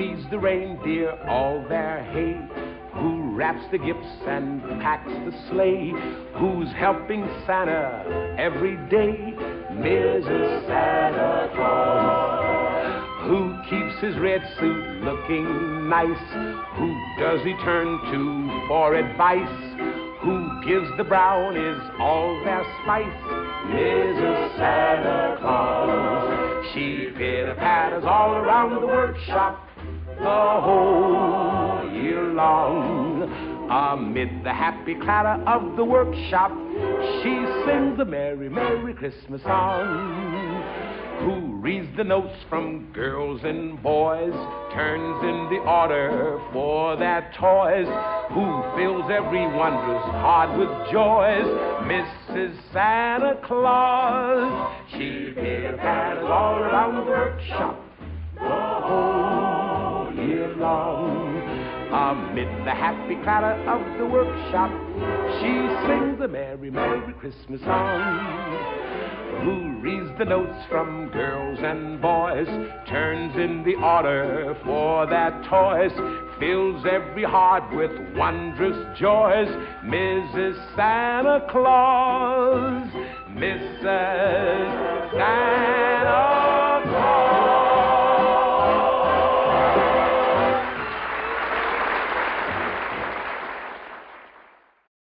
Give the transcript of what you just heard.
feeds the reindeer all their hay, who wraps the gifts and packs the sleigh, who's helping Santa every day, Mrs. Santa Claus. Who keeps his red suit looking nice, who does he turn to for advice, who gives the brownies all their spice, Mrs. Santa Claus. She pitter-patters all around the workshop the whole year long. Amid the happy clatter of the workshop, she sings a merry, merry Christmas song. Who reads the notes from girls and boys, turns in the order for their toys, who fills everyone's heart with joys, Mrs. Santa Claus. She pitter-patters all around the workshop the whole year long. Amid the happy clatter of the workshop, she sings a merry, merry Christmas song. Who reads the notes from girls and boys, turns in the order for their toys, fills every heart with wondrous joys, Mrs. Santa Claus. Mrs. Santa